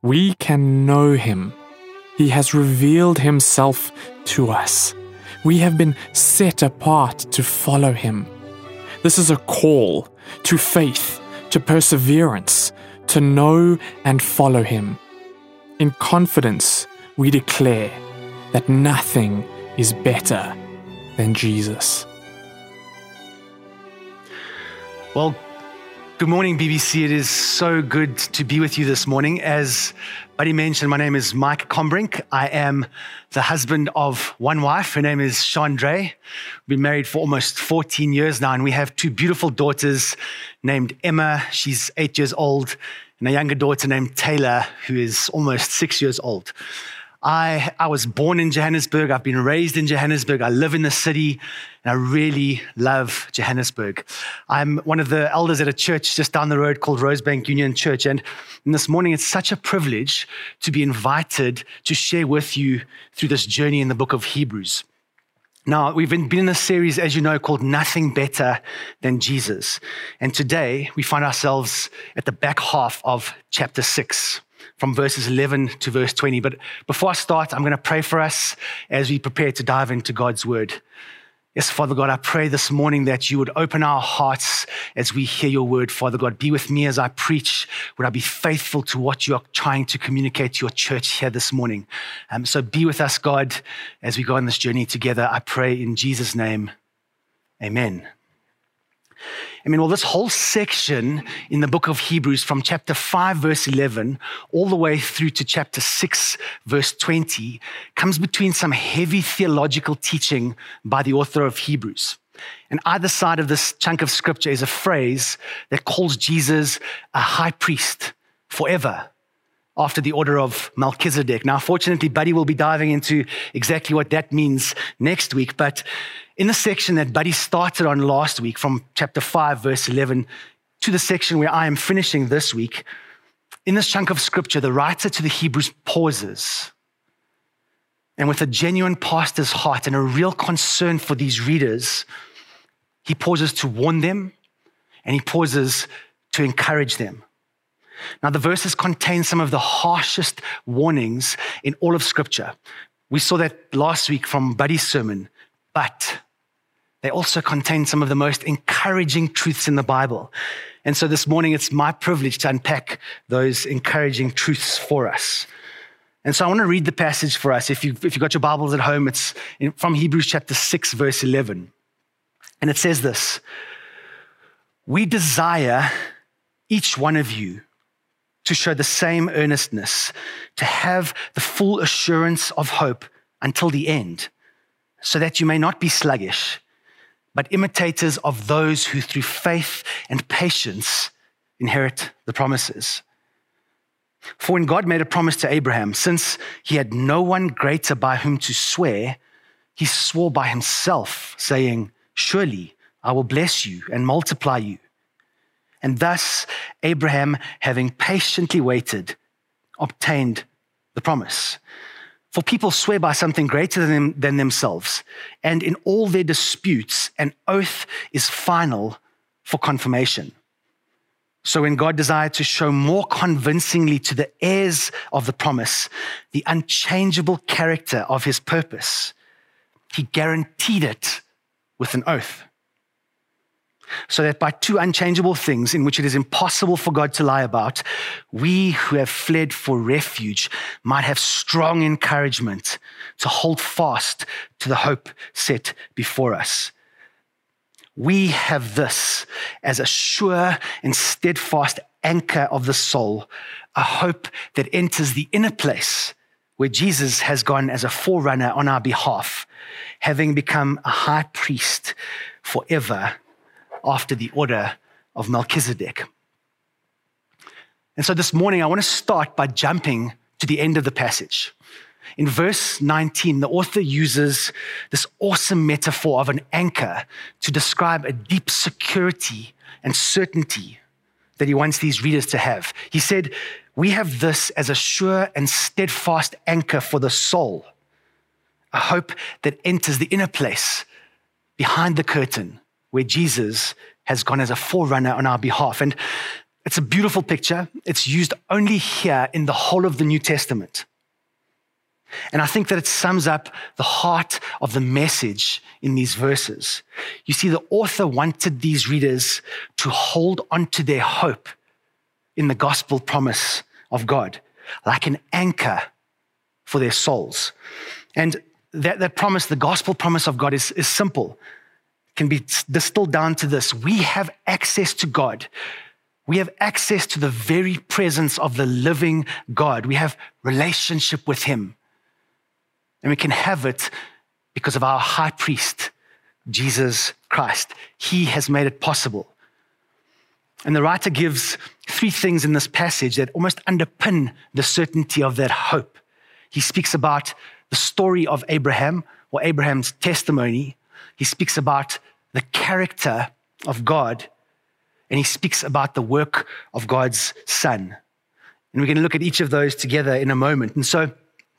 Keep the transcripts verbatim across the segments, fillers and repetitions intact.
we can know him. He has revealed himself to us. We have been set apart to follow him. This is a call to faith, to perseverance, to know and follow him. In confidence, we declare that nothing is better than Jesus. Well, good morning, B B C. It is so good to be with you this morning. As Buddy mentioned, my name is Mike Combrink. I am the husband of one wife. Her name is Chandra. We've been married for almost fourteen years now, and we have two beautiful daughters named Emma. She's eight years old, and a younger daughter named Taylor, who is almost six years old. I, I was born in Johannesburg. I've been raised in Johannesburg. I live in the city, and I really love Johannesburg. I'm one of the elders at a church just down the road called Rosebank Union Church. And this morning, it's such a privilege to be invited to share with you through this journey in the book of Hebrews. Now, we've been in a series, as you know, called Nothing Better Than Jesus. And today, we find ourselves at the back half of chapter six. From verses eleven to verse twenty. But before I start, I'm going to pray for us as we prepare to dive into God's word. Yes, Father God, I pray this morning that you would open our hearts as we hear your word, Father God. Be with me as I preach. Would I be faithful to what you are trying to communicate to your church here this morning? Um, so be with us, God, as we go on this journey together. I pray in Jesus' name, amen. I mean, well, this whole section in the book of Hebrews from chapter five, verse eleven, all the way through to chapter six, verse twenty, comes between some heavy theological teaching by the author of Hebrews. And either side of this chunk of scripture is a phrase that calls Jesus a high priest forever, after the order of Melchizedek. Now, fortunately, Buddy will be diving into exactly what that means next week. But in the section that Buddy started on last week, from chapter five, verse eleven, to the section where I am finishing this week, in this chunk of scripture, the writer to the Hebrews pauses. And with a genuine pastor's heart and a real concern for these readers, he pauses to warn them, and he pauses to encourage them. Now, the verses contain some of the harshest warnings in all of Scripture. We saw that last week from Buddy's sermon, but they also contain some of the most encouraging truths in the Bible. And so this morning, it's my privilege to unpack those encouraging truths for us. And so I want to read the passage for us. If, you, if you've got your Bibles at home, it's in, from Hebrews chapter six, verse eleven. And it says this: "We desire each one of you to show the same earnestness, to have the full assurance of hope until the end, so that you may not be sluggish, but imitators of those who through faith and patience inherit the promises. For when God made a promise to Abraham, since he had no one greater by whom to swear, he swore by himself, saying, 'Surely I will bless you and multiply you.' And thus, Abraham, having patiently waited, obtained the promise. For people swear by something greater than, them, than themselves, and in all their disputes, an oath is final for confirmation. So when God desired to show more convincingly to the heirs of the promise the unchangeable character of his purpose, he guaranteed it with an oath. So that by two unchangeable things in which it is impossible for God to lie about, we who have fled for refuge might have strong encouragement to hold fast to the hope set before us. We have this as a sure and steadfast anchor of the soul, a hope that enters the inner place where Jesus has gone as a forerunner on our behalf, having become a high priest forever after the order of Melchizedek." And so this morning, I want to start by jumping to the end of the passage. In verse nineteen, the author uses this awesome metaphor of an anchor to describe a deep security and certainty that he wants these readers to have. He said, "We have this as a sure and steadfast anchor for the soul, a hope that enters the inner place behind the curtain where Jesus has gone as a forerunner on our behalf." And It's a beautiful picture. It's used only here in the whole of the New Testament. And I think that it sums up the heart of the message in these verses. You see, the author wanted these readers to hold on to their hope in the gospel promise of God, like an anchor for their souls. And that, that promise, the gospel promise of God, is, is simple. It can be distilled down to this: we have access to God. We have access to the very presence of the living God. We have relationship with him. And we can have it because of our high priest, Jesus Christ. He has made it possible. And the writer gives three things in this passage that almost underpin the certainty of that hope. He speaks about the story of Abraham, or Abraham's testimony. He speaks about the character of God, and he speaks about the work of God's Son. And we're going to look at each of those together in a moment. And so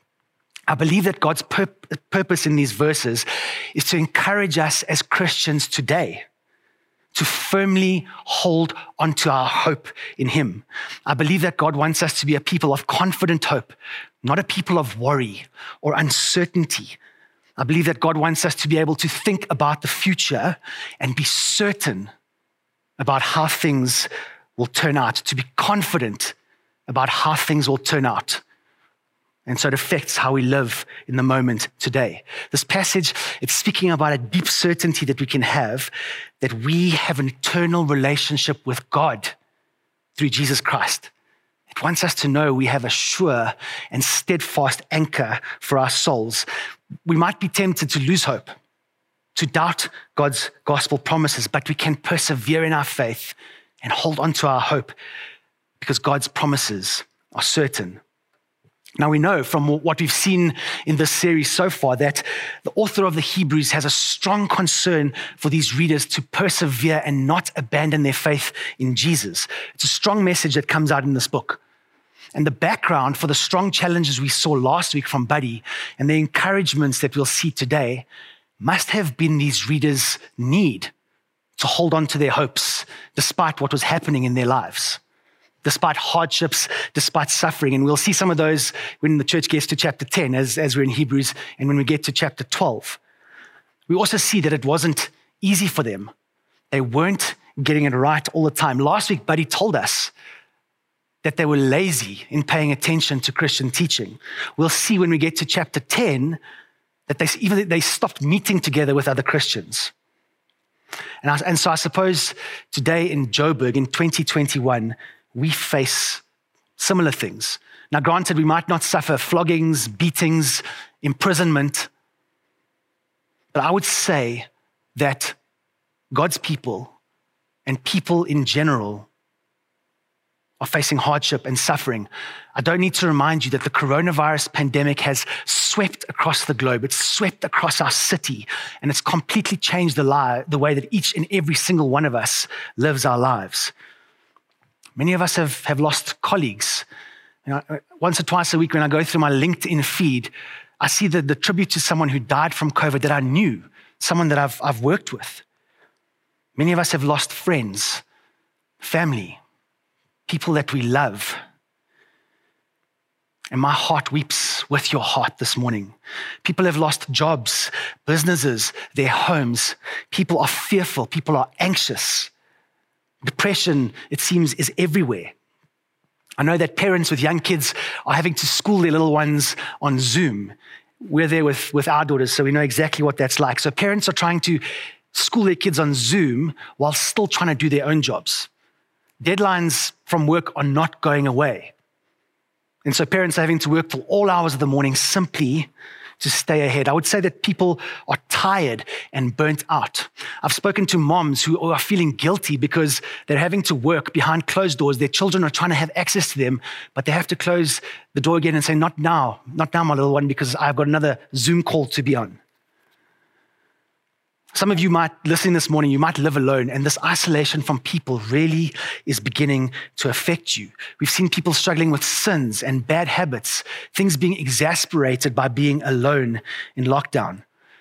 I believe that God's pur- purpose in these verses is to encourage us as Christians today to firmly hold onto our hope in him. I believe that God wants us to be a people of confident hope, not a people of worry or uncertainty. I believe that God wants us to be able to think about the future and be certain about how things will turn out, to be confident about how things will turn out. And so it affects how we live in the moment today. This passage, it's speaking about a deep certainty that we can have, that we have an eternal relationship with God through Jesus Christ. It wants us to know we have a sure and steadfast anchor for our souls. We might be tempted to lose hope, to doubt God's gospel promises, but we can persevere in our faith and hold on to our hope because God's promises are certain. Now, we know from what we've seen in this series so far that the author of the Hebrews has a strong concern for these readers to persevere and not abandon their faith in Jesus. It's a strong message that comes out in this book. And the background for the strong challenges we saw last week from Buddy and the encouragements that we'll see today must have been these readers' need to hold on to their hopes despite what was happening in their lives, despite hardships, despite suffering. And we'll see some of those when the church gets to chapter ten, as, as we're in Hebrews, and when we get to chapter twelve. We also see that it wasn't easy for them. They weren't getting it right all the time. Last week, Buddy told us that they were lazy in paying attention to Christian teaching. We'll see when we get to chapter ten that they even they stopped meeting together with other Christians. And, I, and so I suppose today in Joburg in twenty twenty-one, we face similar things. Now, granted, we might not suffer floggings, beatings, imprisonment, but I would say that God's people and people in general are facing hardship and suffering. I don't need to remind you that the coronavirus pandemic has swept across the globe. It's swept across our city, and it's completely changed the, li- the way that each and every single one of us lives our lives. Many of us have, have lost colleagues. You know, once or twice a week when I go through my LinkedIn feed, I see the, the tribute to someone who died from COVID that I knew, someone that I've, I've worked with. Many of us have lost friends, family, people that we love. And my heart weeps with your heart this morning. People have lost jobs, businesses, their homes. People are fearful. People are anxious. Depression, it seems, is everywhere. I know that parents with young kids are having to school their little ones on Zoom. We're there with, with our daughters, so we know exactly what that's like. So parents are trying to school their kids on Zoom while still trying to do their own jobs. Deadlines from work are not going away. And so parents are having to work till all hours of the morning simply to stay ahead. I would say that people are tired and burnt out. I've spoken to moms who are feeling guilty because they're having to work behind closed doors. Their children are trying to have access to them, but they have to close the door again and say, not now, not now, my little one, because I've got another Zoom call to be on. Some of you might, listening this morning, you might live alone, and this isolation from people really is beginning to affect you. We've seen people struggling with sins and bad habits, things being exasperated by being alone in lockdown.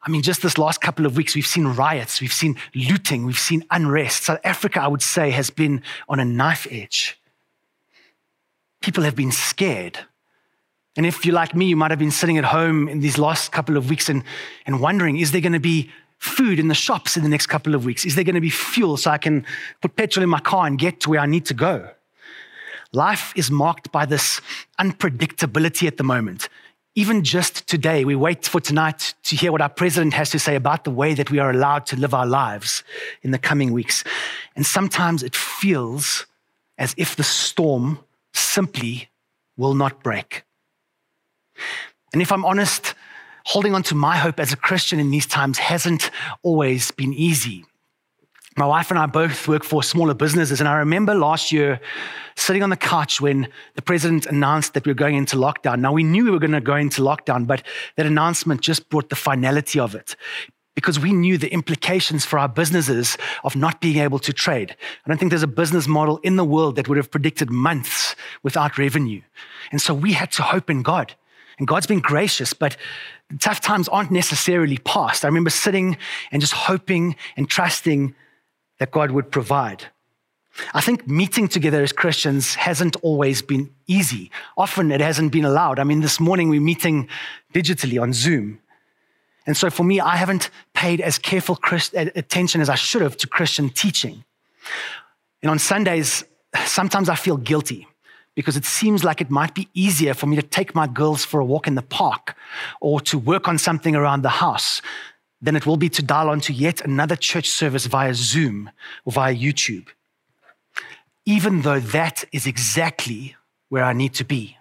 I mean, just this last couple of weeks, we've seen riots, we've seen looting, we've seen unrest. South Africa, I would say, has been on a knife edge. People have been scared. And if you're like me, you might have been sitting at home in these last couple of weeks and, and wondering, is there going to be food in the shops in the next couple of weeks? Is there going to be fuel so I can put petrol in my car and get to where I need to go? Life is marked by this unpredictability at the moment. Even just today, we wait for tonight to hear what our president has to say about the way that we are allowed to live our lives in the coming weeks. And sometimes it feels as if the storm simply will not break. And if I'm honest, holding on to my hope as a Christian in these times hasn't always been easy. My wife and I both work for smaller businesses, and I remember last year sitting on the couch when the president announced that we were going into lockdown. Now, we knew we were going to go into lockdown, but that announcement just brought the finality of it, because we knew the implications for our businesses of not being able to trade. I don't think there's a business model in the world that would have predicted months without revenue. And so we had to hope in God. And God's been gracious, but tough times aren't necessarily past. I remember sitting and just hoping and trusting that God would provide. I think meeting together as Christians hasn't always been easy. Often it hasn't been allowed. I mean, this morning we're meeting digitally on Zoom. And so for me, I haven't paid as careful Christ- attention as I should have to Christian teaching. And on Sundays, sometimes I feel guilty because it seems like it might be easier for me to take my girls for a walk in the park or to work on something around the house than it will be to dial onto yet another church service via Zoom or via YouTube, even though that is exactly where I need to be.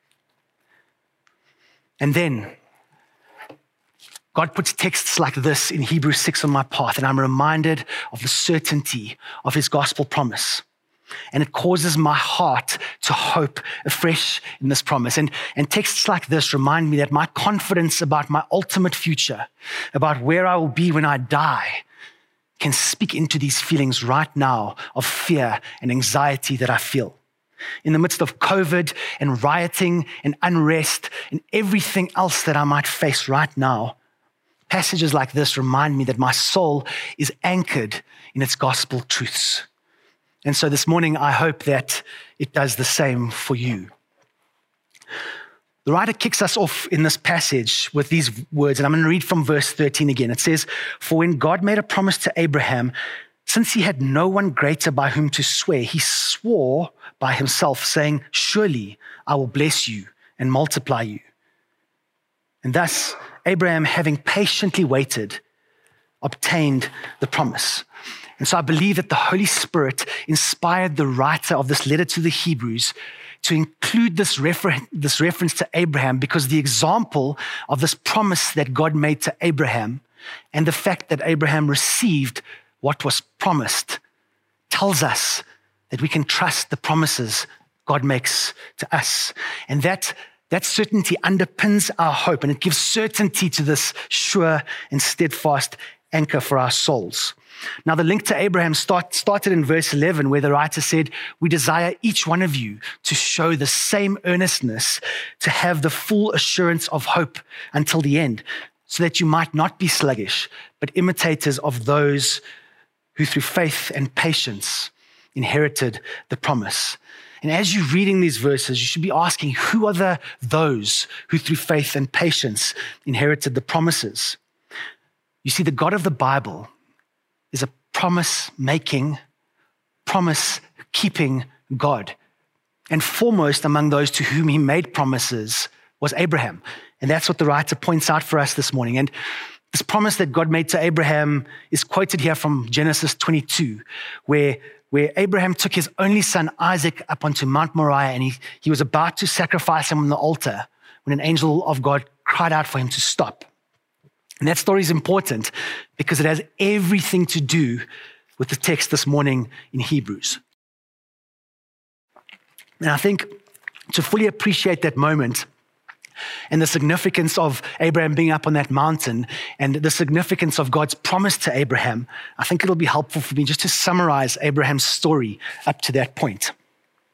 And then God puts texts like this in Hebrews six on my path, and I'm reminded of the certainty of his gospel promise. And it causes my heart to hope afresh in this promise. And, and texts like this remind me that my confidence about my ultimate future, about where I will be when I die, can speak into these feelings right now of fear and anxiety that I feel. In the midst of COVID and rioting and unrest and everything else that I might face right now, passages like this remind me that my soul is anchored in its gospel truths. And so this morning, I hope that it does the same for you. The writer kicks us off in this passage with these words, and I'm going to read from verse thirteen again. It says, "For when God made a promise to Abraham, since he had no one greater by whom to swear, he swore by himself, saying, 'Surely I will bless you and multiply you.' And thus, Abraham, having patiently waited, obtained the promise." And so I believe that the Holy Spirit inspired the writer of this letter to the Hebrews to include this, refer- this reference to Abraham, because the example of this promise that God made to Abraham and the fact that Abraham received what was promised tells us that we can trust the promises God makes to us. And that, that certainty underpins our hope, and it gives certainty to this sure and steadfast anchor for our souls. Now, the link to Abraham start, started in verse eleven, where the writer said, "We desire each one of you to show the same earnestness, to have the full assurance of hope until the end, so that you might not be sluggish, but imitators of those who through faith and patience inherited the promise." And as you're reading these verses, you should be asking, who are the those who through faith and patience inherited the promises? You see, the God of the Bible is a promise-making, promise-keeping God. And foremost among those to whom he made promises was Abraham. And that's what the writer points out for us this morning. And this promise that God made to Abraham is quoted here from Genesis twenty-two, where, where Abraham took his only son Isaac up onto Mount Moriah, and he, he was about to sacrifice him on the altar when an angel of God cried out for him to stop. And that story is important because it has everything to do with the text this morning in Hebrews. And I think to fully appreciate that moment and the significance of Abraham being up on that mountain and the significance of God's promise to Abraham, I think it'll be helpful for me just to summarize Abraham's story up to that point.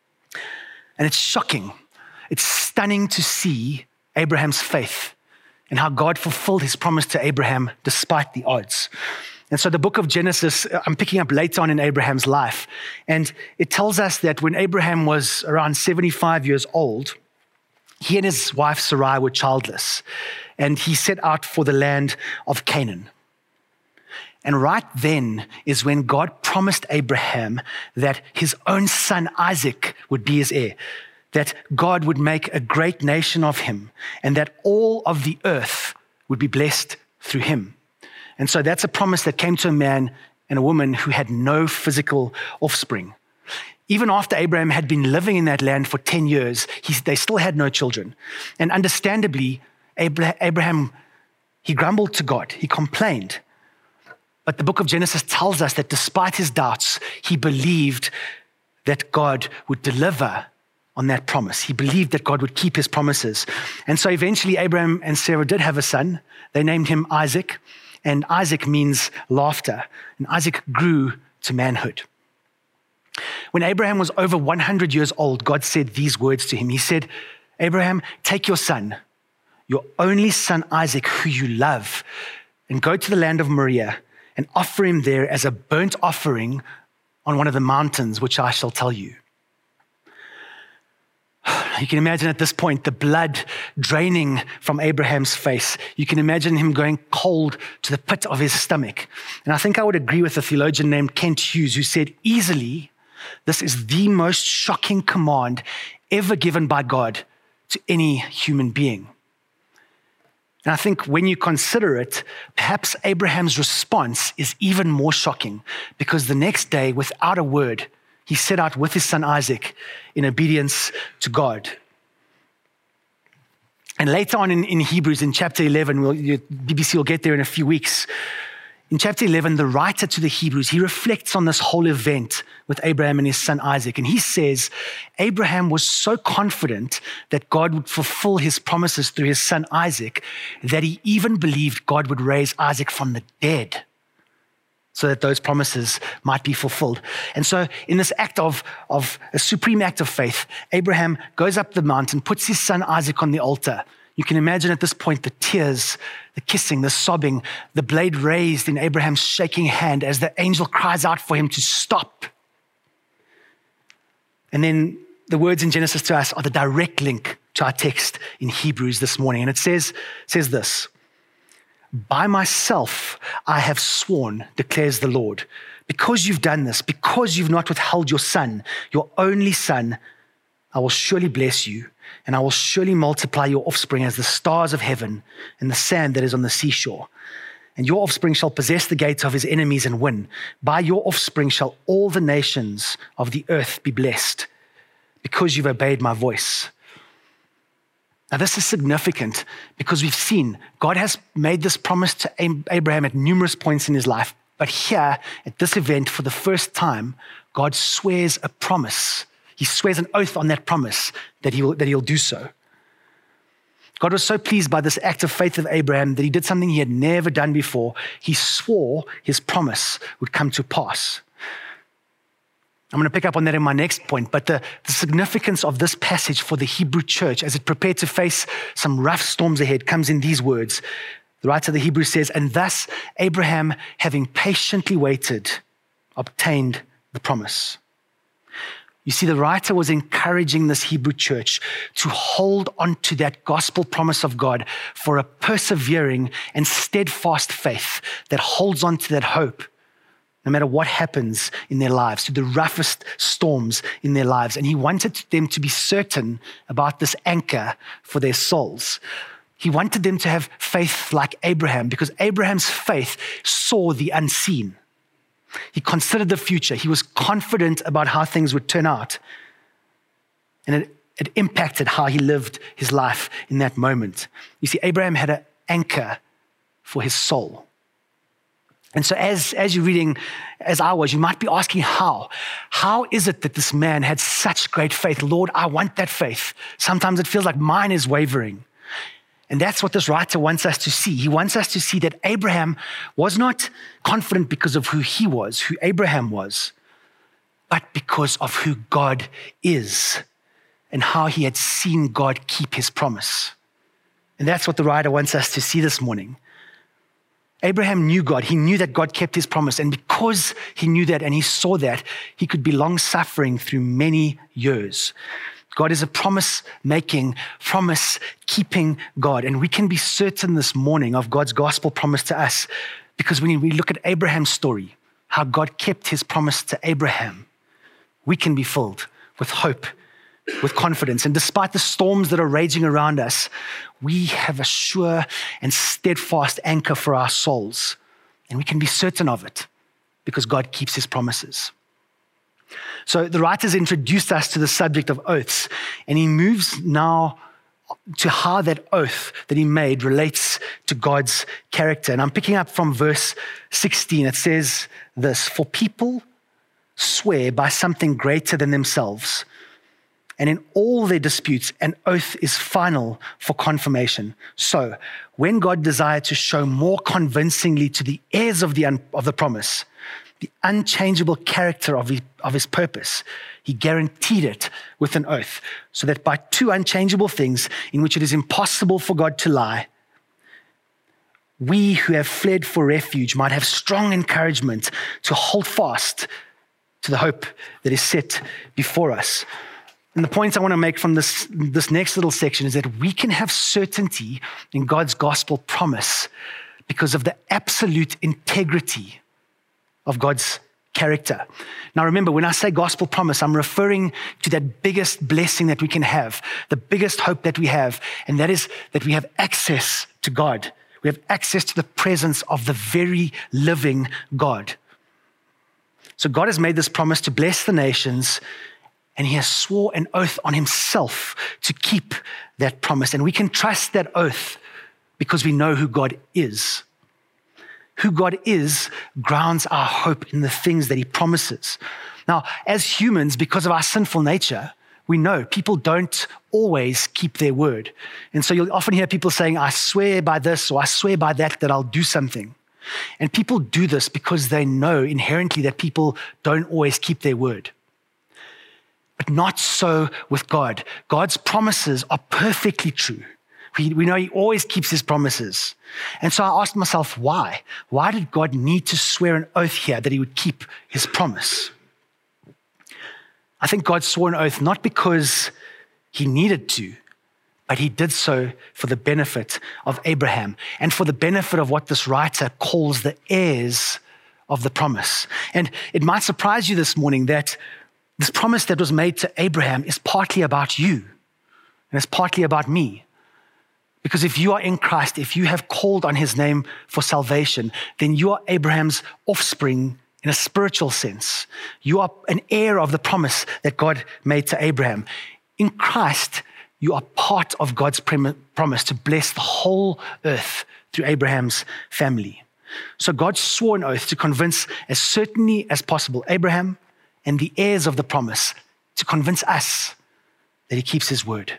And it's shocking. It's stunning to see Abraham's faith and how God fulfilled his promise to Abraham despite the odds. And so the book of Genesis, I'm picking up later on in Abraham's life. And it tells us that when Abraham was around seventy-five years old, he and his wife Sarai were childless. And he set out for the land of Canaan. And right then is when God promised Abraham that his own son Isaac would be his heir, that God would make a great nation of him, and that all of the earth would be blessed through him. And so that's a promise that came to a man and a woman who had no physical offspring. Even after Abraham had been living in that land for ten years, he, they still had no children. And understandably, Abraham, he grumbled to God, he complained. But the book of Genesis tells us that despite his doubts, he believed that God would deliver on that promise. He believed that God would keep his promises. And so eventually Abraham and Sarah did have a son. They named him Isaac. And Isaac means laughter. And Isaac grew to manhood. When Abraham was over one hundred years old, God said these words to him. He said, Abraham, take your son, your only son Isaac, who you love, and go to the land of Moriah and offer him there as a burnt offering on one of the mountains, which I shall tell you. You can imagine at this point the blood draining from Abraham's face. You can imagine him going cold to the pit of his stomach. And I think I would agree with a theologian named Kent Hughes, who said, easily, this is the most shocking command ever given by God to any human being. And I think when you consider it, perhaps Abraham's response is even more shocking, because the next day, without a word, he set out with his son Isaac in obedience to God. And later on in, in Hebrews, in chapter eleven, we'll, you, B B C will get there in a few weeks. In chapter eleven, the writer to the Hebrews, he reflects on this whole event with Abraham and his son Isaac. And he says, Abraham was so confident that God would fulfill his promises through his son Isaac that he even believed God would raise Isaac from the dead, so that those promises might be fulfilled. And so in this act of, of a supreme act of faith, Abraham goes up the mountain, puts his son Isaac on the altar. You can imagine at this point the tears, the kissing, the sobbing, the blade raised in Abraham's shaking hand as the angel cries out for him to stop. And then the words in Genesis to us are the direct link to our text in Hebrews this morning. And it says, says this, by myself I have sworn, declares the Lord, because you've done this, because you've not withheld your son, your only son, I will surely bless you, and I will surely multiply your offspring as the stars of heaven and the sand that is on the seashore. And your offspring shall possess the gates of his enemies and win. By your offspring shall all the nations of the earth be blessed, because you've obeyed my voice. Now, this is significant because we've seen God has made this promise to Abraham at numerous points in his life. But here, at this event, for the first time, God swears a promise. He swears an oath on that promise that, he will, that he'll do so. God was so pleased by this act of faith of Abraham that he did something he had never done before. He swore his promise would come to pass. I'm going to pick up on that in my next point, but the, the significance of this passage for the Hebrew church as it prepared to face some rough storms ahead comes in these words. The writer of the Hebrews says, and thus Abraham, having patiently waited, obtained the promise. You see, the writer was encouraging this Hebrew church to hold on to that gospel promise of God for a persevering and steadfast faith that holds on to that hope no matter what happens in their lives, through the roughest storms in their lives. And he wanted them to be certain about this anchor for their souls. He wanted them to have faith like Abraham, because Abraham's faith saw the unseen. He considered the future. He was confident about how things would turn out. And it, it impacted how he lived his life in that moment. You see, Abraham had an anchor for his soul. And so as, as you're reading, as I was, you might be asking how. How is it that this man had such great faith? Lord, I want that faith. Sometimes it feels like mine is wavering. And that's what this writer wants us to see. He wants us to see that Abraham was not confident because of who he was, who Abraham was, but because of who God is and how he had seen God keep his promise. And that's what the writer wants us to see this morning. Abraham knew God. He knew that God kept his promise. And because he knew that and he saw that, he could be long-suffering through many years. God is a promise-making, promise-keeping God. And we can be certain this morning of God's gospel promise to us because when we look at Abraham's story, how God kept his promise to Abraham, we can be filled with hope, with confidence. And despite the storms that are raging around us, we have a sure and steadfast anchor for our souls. And we can be certain of it because God keeps his promises. So the writers introduced us to the subject of oaths, and he moves now to how that oath that he made relates to God's character. And I'm picking up from verse sixteen. It says this, "For people swear by something greater than themselves, and in all their disputes, an oath is final for confirmation. So when God desired to show more convincingly to the heirs of the, un- of the promise, the unchangeable character of his, of his purpose, he guaranteed it with an oath, so that by two unchangeable things in which it is impossible for God to lie, we who have fled for refuge might have strong encouragement to hold fast to the hope that is set before us." And the point I want to make from this, this next little section is that we can have certainty in God's gospel promise because of the absolute integrity of God's character. Now remember, when I say gospel promise, I'm referring to that biggest blessing that we can have, the biggest hope that we have, and that is that we have access to God. We have access to the presence of the very living God. So God has made this promise to bless the nations, and he has swore an oath on himself to keep that promise. And we can trust that oath because we know who God is. Who God is grounds our hope in the things that he promises. Now, as humans, because of our sinful nature, we know people don't always keep their word. And so you'll often hear people saying, "I swear by this," or "I swear by that, that I'll do something." And people do this because they know inherently that people don't always keep their word. But not so with God. God's promises are perfectly true. We, we know he always keeps his promises. And so I asked myself, why? Why did God need to swear an oath here that he would keep his promise? I think God swore an oath not because he needed to, but he did so for the benefit of Abraham and for the benefit of what this writer calls the heirs of the promise. And it might surprise you this morning that this promise that was made to Abraham is partly about you, and it's partly about me. Because if you are in Christ, if you have called on his name for salvation, then you are Abraham's offspring in a spiritual sense. You are an heir of the promise that God made to Abraham. In Christ, you are part of God's promise to bless the whole earth through Abraham's family. So God swore an oath to convince as certainly as possible Abraham and the heirs of the promise, to convince us that he keeps his word.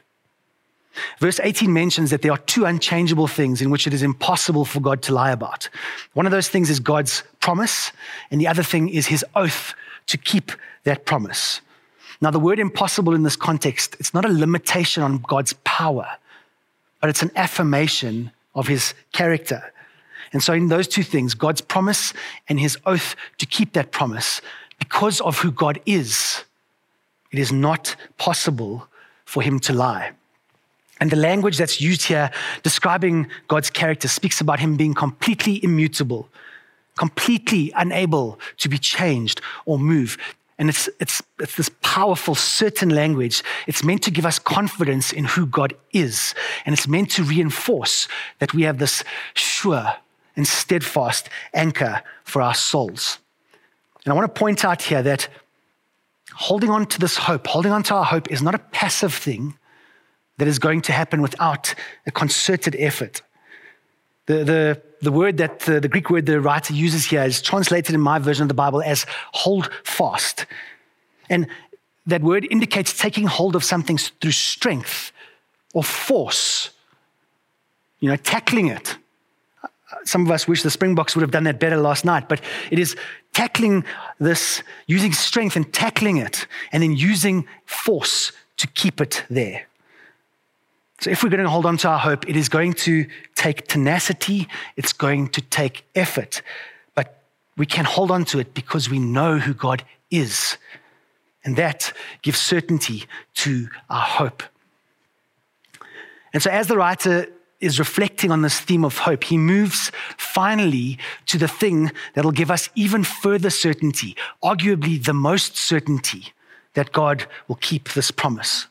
Verse eighteen mentions that there are two unchangeable things in which it is impossible for God to lie about. One of those things is God's promise, and the other thing is his oath to keep that promise. Now, the word impossible in this context, it's not a limitation on God's power, but it's an affirmation of his character. And so in those two things, God's promise and his oath to keep that promise, because of who God is, it is not possible for him to lie. And the language that's used here describing God's character speaks about him being completely immutable, completely unable to be changed or moved. And it's, it's, it's this powerful, certain language. It's meant to give us confidence in who God is. And it's meant to reinforce that we have this sure and steadfast anchor for our souls. And I want to point out here that holding on to this hope, holding on to our hope is not a passive thing that is going to happen without a concerted effort. The, the, the word that, the, the Greek word the writer uses here is translated in my version of the Bible as hold fast. And that word indicates taking hold of something through strength or force, you know, tackling it. Some of us wish the Springboks would have done that better last night, but it is tackling this, using strength and tackling it, and then using force to keep it there. So if we're going to hold on to our hope, it is going to take tenacity, it's going to take effort. But we can hold on to it because we know who God is. And that gives certainty to our hope. And so as the writer is reflecting on this theme of hope, he moves finally to the thing that will give us even further certainty, arguably the most certainty that God will keep this promise.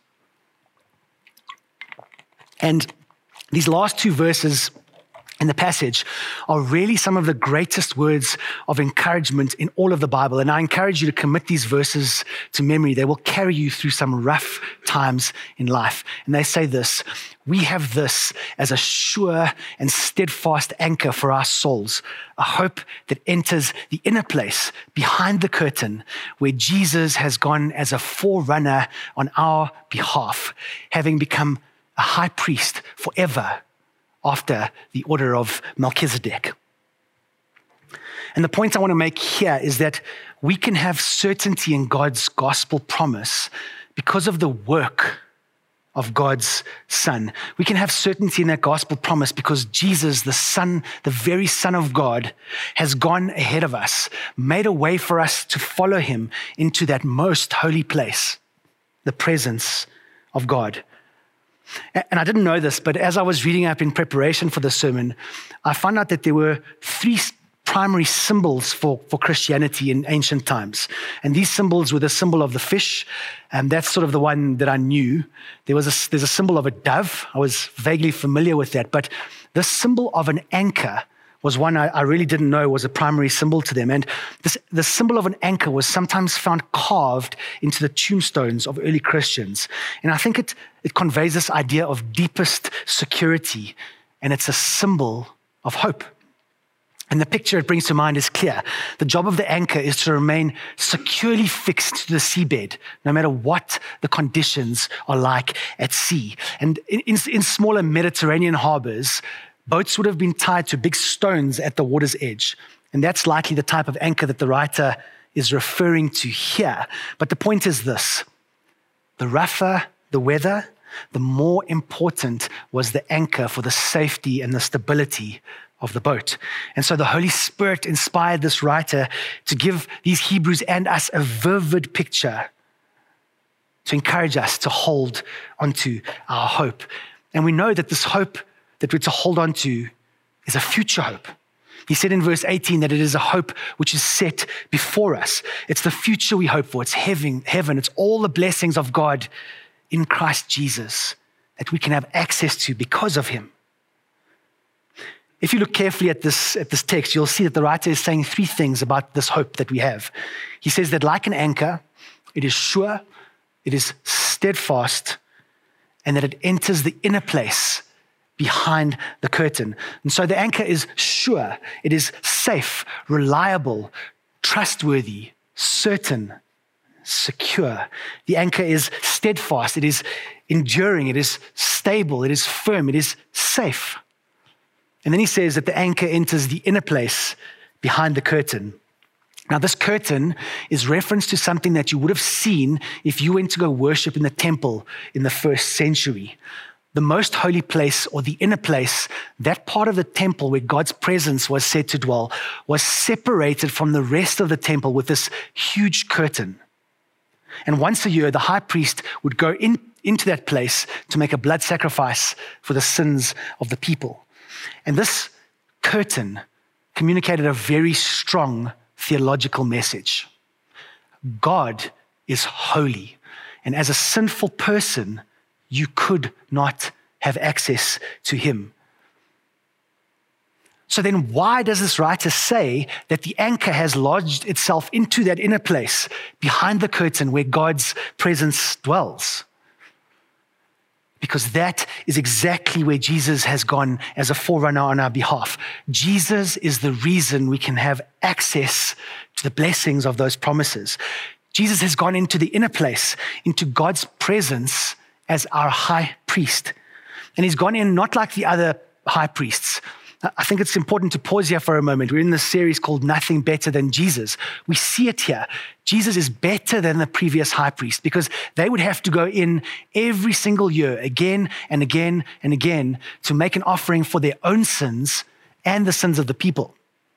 And these last two verses in the passage are really some of the greatest words of encouragement in all of the Bible. And I encourage you to commit these verses to memory. They will carry you through some rough times in life. And they say this: we have this as a sure and steadfast anchor for our souls, a hope that enters the inner place behind the curtain where Jesus has gone as a forerunner on our behalf, having become a high priest forever after the order of Melchizedek. And the point I want to make here is that we can have certainty in God's gospel promise because of the work of God's Son. We can have certainty in that gospel promise because Jesus, the Son, the very Son of God, has gone ahead of us, made a way for us to follow him into that most holy place, the presence of God. And I didn't know this, but as I was reading up in preparation for the sermon, I found out that there were three primary symbols for, for Christianity in ancient times. And these symbols were the symbol of the fish, and that's sort of the one that I knew. There was a, there's a symbol of a dove. I was vaguely familiar with that, but the symbol of an anchor was one I, I really didn't know was a primary symbol to them. And this, the symbol of an anchor was sometimes found carved into the tombstones of early Christians. And I think it, it conveys this idea of deepest security, and it's a symbol of hope. And the picture it brings to mind is clear. The job of the anchor is to remain securely fixed to the seabed, no matter what the conditions are like at sea. And in, in, in smaller Mediterranean harbors, boats would have been tied to big stones at the water's edge. And that's likely the type of anchor that the writer is referring to here. But the point is this: the rougher the weather, the more important was the anchor for the safety and the stability of the boat. And so the Holy Spirit inspired this writer to give these Hebrews and us a vivid picture to encourage us to hold onto our hope. And we know that this hope that we're to hold on to is a future hope. He said in verse eighteen that it is a hope which is set before us. It's the future we hope for. It's heaven, heaven. It's all the blessings of God in Christ Jesus that we can have access to because of him. If you look carefully at this, at this text, you'll see that the writer is saying three things about this hope that we have. He says that like an anchor, it is sure, it is steadfast, and that it enters the inner place behind the curtain. And so the anchor is sure, it is safe, reliable, trustworthy, certain, secure. The anchor is steadfast, it is enduring, it is stable, it is firm, it is safe. And then he says that the anchor enters the inner place behind the curtain. Now, this curtain is reference to something that you would have seen if you went to go worship in the temple in the first century. The most holy place, or the inner place, that part of the temple where God's presence was said to dwell, was separated from the rest of the temple with this huge curtain. And once a year, the high priest would go in, into that place to make a blood sacrifice for the sins of the people. And this curtain communicated a very strong theological message. God is holy, and as a sinful person, you could not have access to him. So then why does this writer say that the anchor has lodged itself into that inner place behind the curtain where God's presence dwells? Because that is exactly where Jesus has gone as a forerunner on our behalf. Jesus is the reason we can have access to the blessings of those promises. Jesus has gone into the inner place, into God's presence as our high priest. And he's gone in not like the other high priests. I think it's important to pause here for a moment. We're in this series called Nothing Better Than Jesus. We see it here. Jesus is better than the previous high priest because they would have to go in every single year again and again and again to make an offering for their own sins and the sins of the people.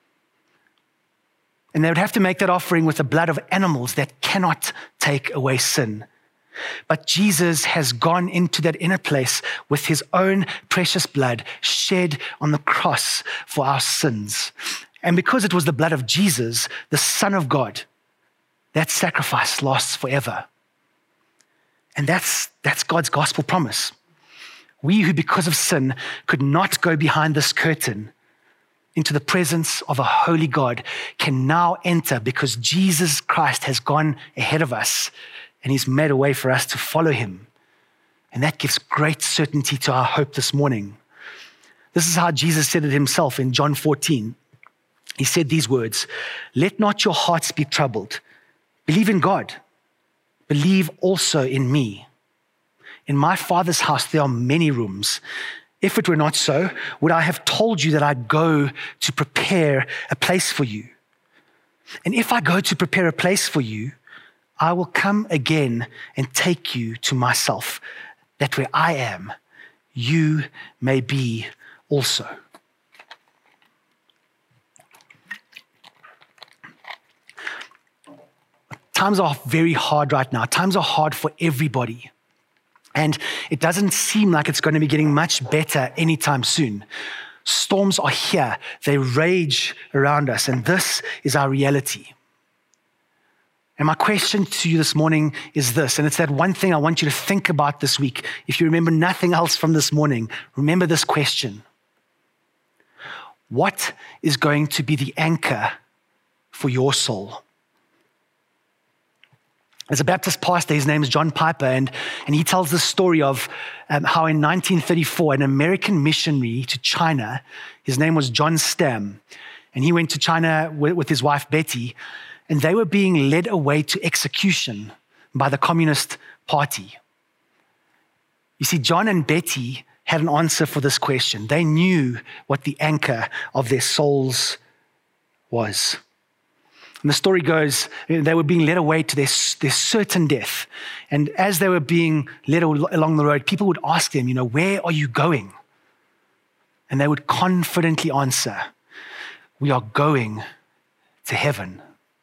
And they would have to make that offering with the blood of animals that cannot take away sin. But Jesus has gone into that inner place with his own precious blood shed on the cross for our sins. And because it was the blood of Jesus, the Son of God, that sacrifice lasts forever. And that's, that's God's gospel promise. We who, because of sin, could not go behind this curtain into the presence of a holy God can now enter because Jesus Christ has gone ahead of us and he's made a way for us to follow him. And that gives great certainty to our hope this morning. This is how Jesus said it himself in John fourteen. He said these words, "Let not your hearts be troubled. Believe in God. Believe also in me. In my Father's house there are many rooms. If it were not so, would I have told you that I go to prepare a place for you? And if I go to prepare a place for you, I will come again and take you to myself, that where I am, you may be also." Times are very hard right now. Times are hard for everybody. And it doesn't seem like it's going to be getting much better anytime soon. Storms are here. They rage around us. And this is our reality. And my question to you this morning is this, and it's that one thing I want you to think about this week. If you remember nothing else from this morning, remember this question. What is going to be the anchor for your soul? There's a Baptist pastor, his name is John Piper, and, and he tells the story of um, how in nineteen thirty-four, an American missionary to China, his name was John Stam, and he went to China with, with his wife Betty, and they were being led away to execution by the Communist Party. You see, John and Betty had an answer for this question. They knew what the anchor of their souls was. And the story goes, they were being led away to their, their certain death. And as they were being led along the road, people would ask them, you know, where are you going? And they would confidently answer, we are going to heaven.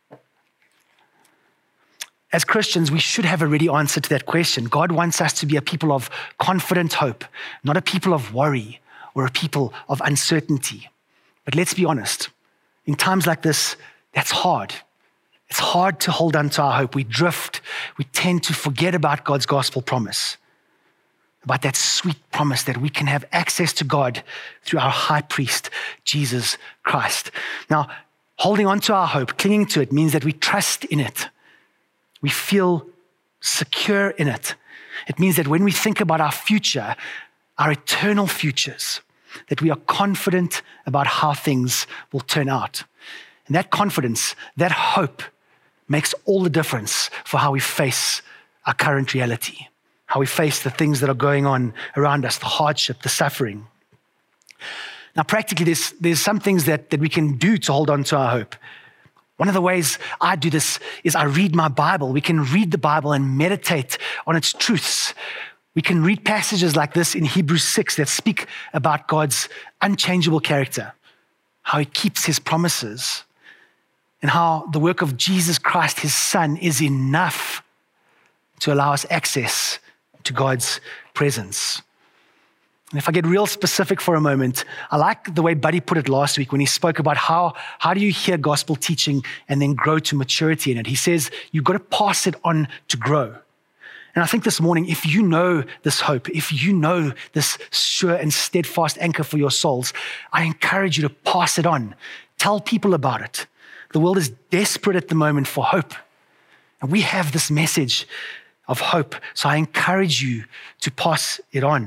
As Christians, we should have already answered to that question. God wants us to be a people of confident hope, not a people of worry or a people of uncertainty. But let's be honest, in times like this, that's hard. It's hard to hold on to our hope. We drift. We tend to forget about God's gospel promise, about that sweet promise that we can have access to God through our high priest, Jesus Christ. Now, holding on to our hope, clinging to it, means that we trust in it. We feel secure in it. It means that when we think about our future, our eternal futures, that we are confident about how things will turn out. And that confidence, that hope, makes all the difference for how we face our current reality, how we face the things that are going on around us, the hardship, the suffering. Now, practically, there's, there's some things that, that we can do to hold on to our hope. One of the ways I do this is I read my Bible. We can read the Bible and meditate on its truths. We can read passages like this in Hebrews six that speak about God's unchangeable character, how he keeps his promises, and how the work of Jesus Christ, his Son, is enough to allow us access to God's presence. And if I get real specific for a moment, I like the way Buddy put it last week when he spoke about how, how do you hear gospel teaching and then grow to maturity in it. He says, you've got to pass it on to grow. And I think this morning, if you know this hope, if you know this sure and steadfast anchor for your souls, I encourage you to pass it on. Tell people about it. The world is desperate at the moment for hope. And we have this message of hope. So I encourage you to pass it on.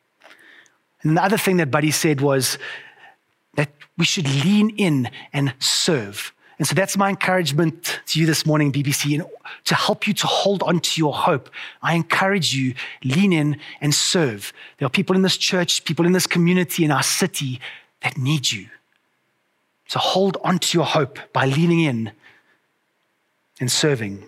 And the other thing that Buddy said was that we should lean in and serve. And so that's my encouragement to you this morning, B B C, and to help you to hold on to your hope. I encourage you, lean in and serve. There are people in this church, people in this community, in our city that need you. So hold on to your hope by leaning in and serving.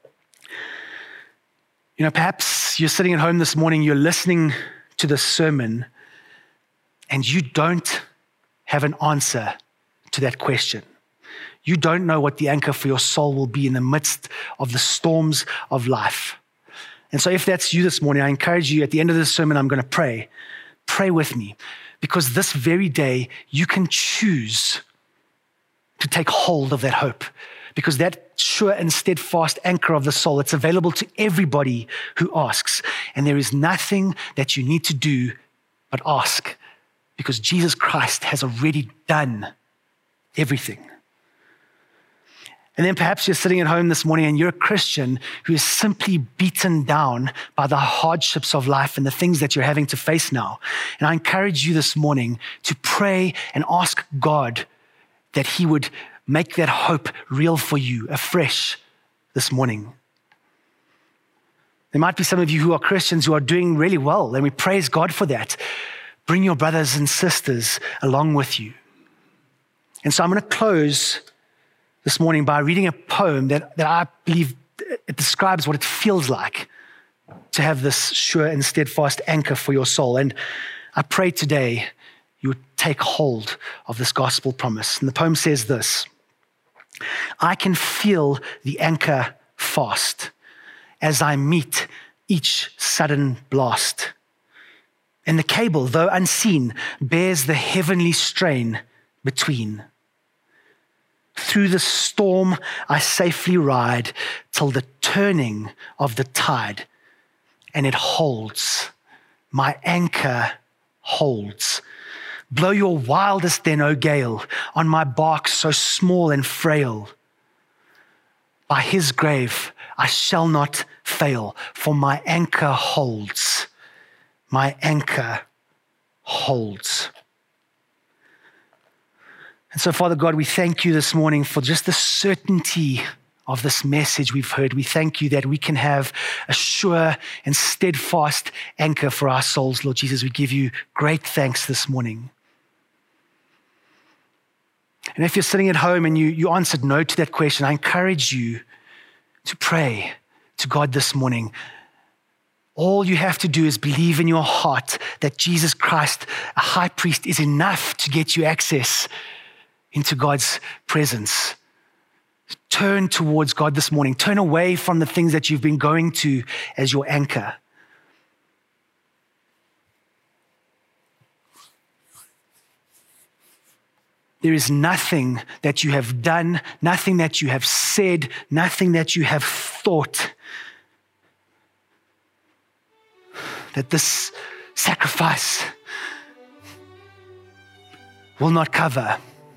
You know, perhaps you're sitting at home this morning, you're listening to this sermon, and you don't have an answer to that question. You don't know what the anchor for your soul will be in the midst of the storms of life. And so if that's you this morning, I encourage you, at the end of this sermon, I'm going to pray. Pray with me, because this very day, you can choose to take hold of that hope, because that sure and steadfast anchor of the soul, it's available to everybody who asks. And there is nothing that you need to do but ask, because Jesus Christ has already done everything. And then perhaps you're sitting at home this morning and you're a Christian who is simply beaten down by the hardships of life and the things that you're having to face now. And I encourage you this morning to pray and ask God that he would make that hope real for you afresh this morning. There might be some of you who are Christians who are doing really well, and we praise God for that. Bring your brothers and sisters along with you. And so I'm going to close this morning by reading a poem that, that I believe it describes what it feels like to have this sure and steadfast anchor for your soul. And I pray today you would take hold of this gospel promise. And the poem says this: I can feel the anchor fast as I meet each sudden blast. And the cable, though unseen, bears the heavenly strain between. Through the storm I safely ride till the turning of the tide, and it holds, my anchor holds. Blow your wildest then, O gale, on my bark so small and frail. By his grave I shall not fail, for my anchor holds, my anchor holds. And so, Father God, we thank you this morning for just the certainty of this message we've heard. We thank you that we can have a sure and steadfast anchor for our souls, Lord Jesus. We give you great thanks this morning. And if you're sitting at home and you, you answered no to that question, I encourage you to pray to God this morning. All you have to do is believe in your heart that Jesus Christ, a high priest, is enough to get you access into God's presence. Turn towards God this morning. Turn away from the things that you've been going to as your anchor. There is nothing that you have done, nothing that you have said, nothing that you have thought that this sacrifice will not cover.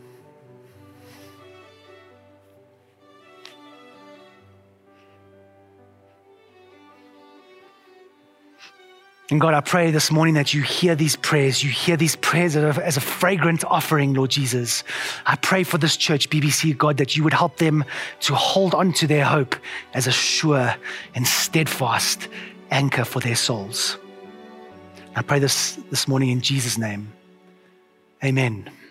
And God, I pray this morning that you hear these prayers. You hear these prayers as a fragrant offering, Lord Jesus. I pray for this church, B B C, God, that you would help them to hold on to their hope as a sure and steadfast anchor for their souls. I pray this this morning in Jesus' name. Amen.